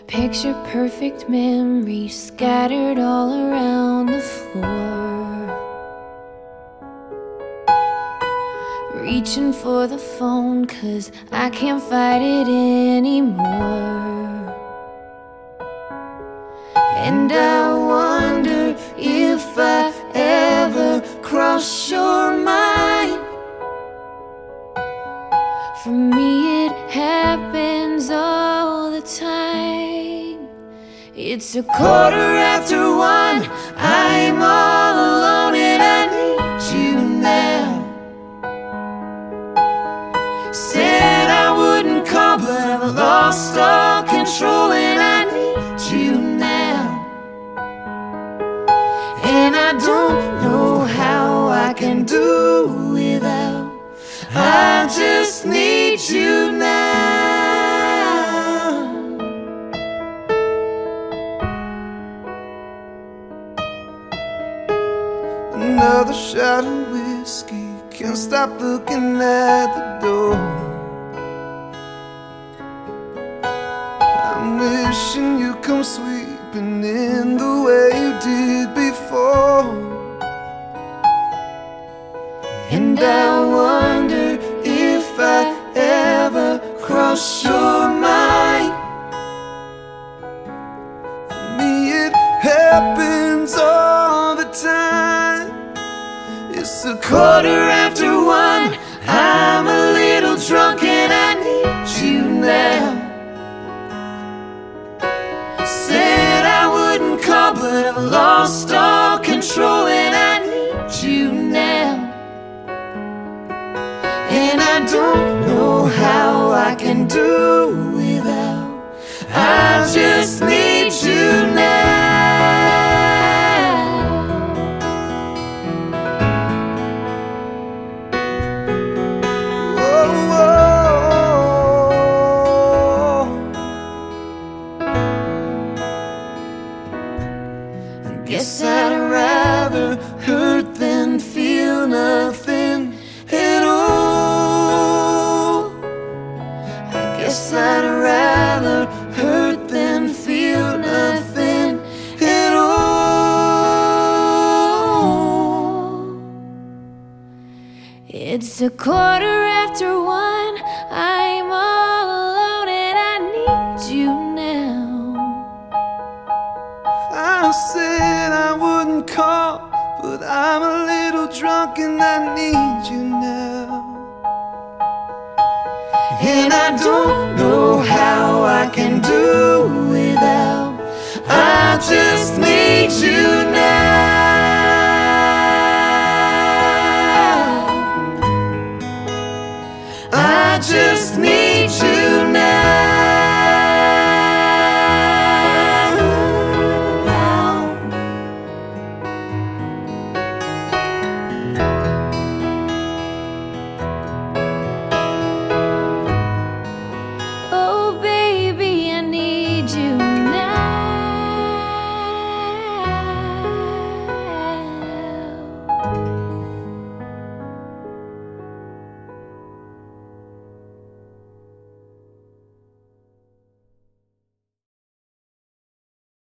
Picture perfect memories scattered all around the floor, reaching for the phone 'cause I can't fight it anymore. And I wonder if I ever cross your mind. For me it happens all the time. It's 1:15. I'm all alone and I need you now. Said I wouldn't call, but I've lost all control and I need you now. And I don't know how I can do without. I just need you now. Another shot of whiskey, can't stop looking at the door. I'm wishing you'd come sweeping in the way you did before. And I wonder if I ever cross your mind. For me it happens all the time. It's 1:15. I'm a little drunk and I need you now. Said I wouldn't call, but I've lost all control and I need you now. And I don't know how I can do without. I just need you now. oh, I guess I'd rather hurt than feel nothing at all. I guess I'd rather hurt than feel nothing at all. It's 1:15. I'm all alone and I need you now. I said I wouldn't call, but I'm a little drunk and I need you now. And I don't know how I can do without. I just need you